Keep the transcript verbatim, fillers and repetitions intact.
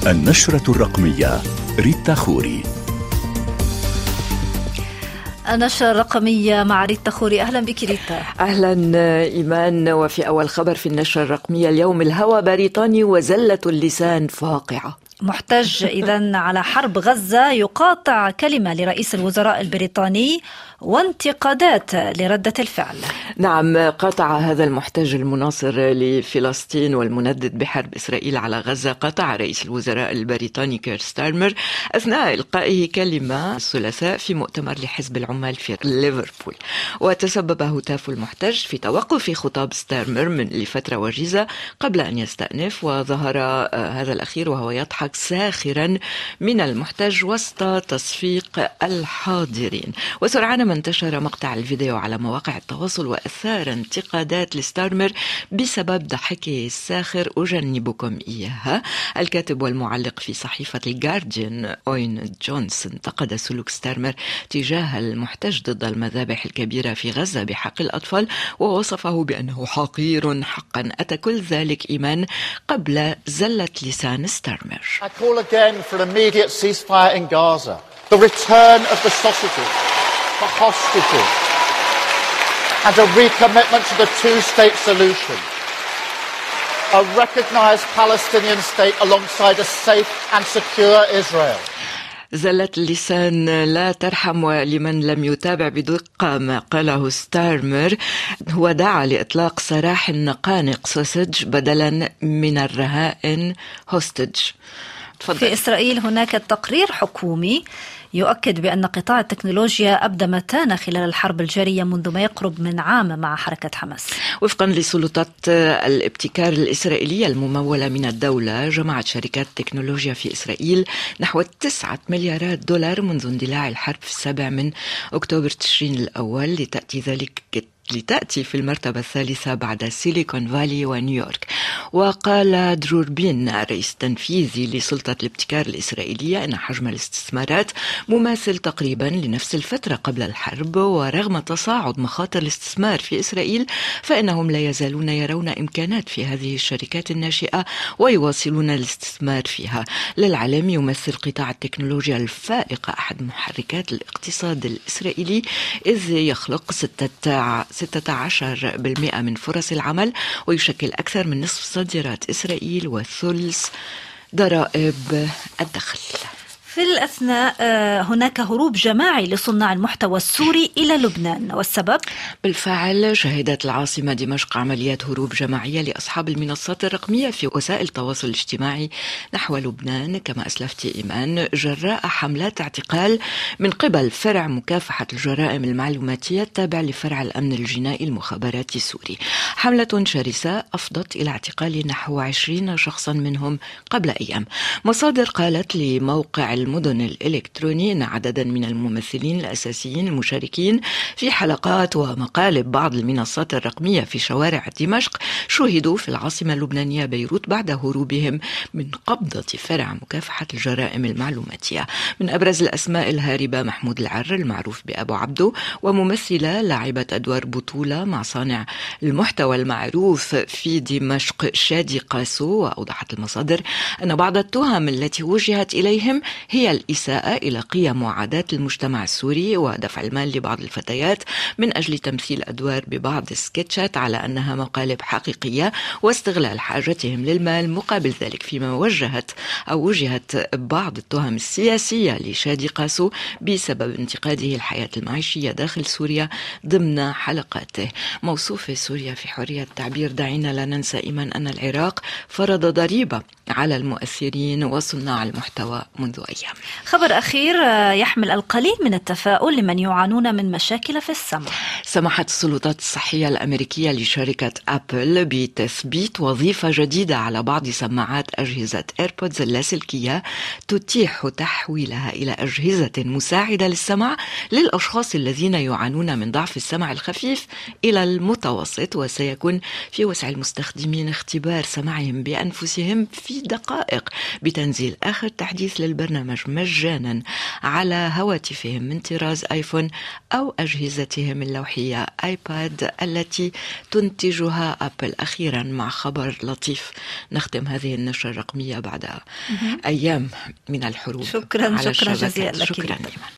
النشرة الرقمية ريتا خوري. النشرة الرقمية مع ريتا خوري. أهلا بك ريتا. أهلا إيمان. وفي أول خبر في النشرة الرقمية اليوم: الهوى بريطاني وزلة اللسان فاقعة. محتج إذن على حرب غزة يقاطع كلمة لرئيس الوزراء البريطاني وانتقادات لردة الفعل. نعم، قاطع هذا المحتج المناصر لفلسطين والمندد بحرب إسرائيل على غزة، قاطع رئيس الوزراء البريطاني كير ستارمر أثناء إلقائه كلمة الثلاثاء في مؤتمر لحزب العمال في ليفربول. وتسبب هتاف المحتج في توقف خطاب ستارمر من لفترة وجيزة قبل أن يستأنف، وظهر هذا الأخير وهو يضحك ساخرا من المحتج وسط تصفيق الحاضرين. وسرعان ما انتشر مقطع الفيديو على مواقع التواصل وأثار انتقادات لستارمر بسبب ضحكه الساخر، أجنبكم إياها. الكاتب والمعلق في صحيفة الجارديان أوين جونز انتقد سلوك ستارمر تجاه المحتج ضد المذابح الكبيرة في غزة بحق الأطفال، ووصفه بأنه حقير حقا. أتى كل ذلك إيمان قبل زلة لسان ستارمر. I call again for an immediate ceasefire in Gaza, the return of the sausages, the hostages, and a recommitment to the two-state solution. A recognized Palestinian state alongside a safe and secure Israel. زلة اللسان لا ترحم. ولمن لم يتابع بدقة ما قاله ستارمر، هو دعا لإطلاق سراح النقانق سوسج بدلا من الرهائن هوستج. في إسرائيل هناك تقرير حكومي يؤكد بأن قطاع التكنولوجيا أبدى متانة خلال الحرب الجارية منذ ما يقرب من عام مع حركة حماس. وفقا لسلطات الابتكار الإسرائيلية الممولة من الدولة، جمعت شركات التكنولوجيا في إسرائيل نحو تسعة مليارات دولار منذ اندلاع الحرب في السابع من أكتوبر تشرين الأول، لتأتي ذلك لتأتي في المرتبة الثالثة بعد سيليكون فالي ونيويورك. وقال درور بين الرئيس التنفيذي لسلطة الابتكار الإسرائيلية أن حجم الاستثمارات مماثل تقريبا لنفس الفترة قبل الحرب، ورغم تصاعد مخاطر الاستثمار في إسرائيل فإنهم لا يزالون يرون إمكانات في هذه الشركات الناشئة ويواصلون الاستثمار فيها. للعلم يمثل قطاع التكنولوجيا الفائقة أحد محركات الاقتصاد الإسرائيلي، إذ يخلق ستة ستة عشر بالمئة من فرص العمل، ويشكل أكثر من نصف صادرات إسرائيل وثلث ضرائب الدخل. في الأثناء هناك هروب جماعي لصناع المحتوى السوري إلى لبنان، والسبب؟ بالفعل شهدت العاصمة دمشق عمليات هروب جماعية لأصحاب المنصات الرقمية في وسائل التواصل الاجتماعي نحو لبنان، كما أسلفت إيمان، جراء حملات اعتقال من قبل فرع مكافحة الجرائم المعلوماتية التابع لفرع الأمن الجنائي المخابراتي السوري. حملة شرسة أفضت إلى اعتقال نحو عشرين شخصا منهم قبل أيام. مصادر قالت لموقع المدن الإلكتروني أن عددا من الممثلين الأساسيين المشاركين في حلقات ومقالب بعض المنصات الرقمية في شوارع دمشق شوهدوا في العاصمة اللبنانية بيروت بعد هروبهم من قبضة فرع مكافحة الجرائم المعلوماتية. من أبرز الأسماء الهاربة محمود العر المعروف بأبو عبدو، وممثلة لاعبة أدوار بطولة مع صانع المحتوى المعروف في دمشق شادي قاسو. وأوضحت المصادر أن بعض التهم التي وجهت إليهم هي الإساءة إلى قيم وعادات المجتمع السوري، ودفع المال لبعض الفتيات من أجل تمثيل أدوار ببعض السكتشات على أنها مقالب حقيقية، واستغلال حاجتهم للمال مقابل ذلك، فيما وجهت أو وجهت بعض التهم السياسية لشادي قاسو بسبب انتقاده الحياة المعيشية داخل سوريا ضمن حلقاته. موصوف سوريا في حرية التعبير: دعينا لا ننسى إيمان أن العراق فرض ضريبة على المؤثرين وصناع المحتوى منذ أيام. خبر أخير يحمل القليل من التفاؤل لمن يعانون من مشاكل في السمع. سمحت السلطات الصحية الأمريكية لشركة أبل بتثبيت وظيفة جديدة على بعض سماعات أجهزة إيربودز اللاسلكية تتيح تحويلها إلى أجهزة مساعدة للسمع للأشخاص الذين يعانون من ضعف السمع الخفيف إلى المتوسط، وسيكون في وسع المستخدمين اختبار سمعهم بأنفسهم في دقائق بتنزيل آخر تحديث للبرنامج مجانا على هواتفهم من طراز آيفون أو أجهزتهم اللوحية آيباد التي تنتجها أبل. أخيرا مع خبر لطيف نختم هذه النشرة الرقمية بعد أيام من الحروب. شكرا على شكرا الشبكات. جزيلا لك. شكرا.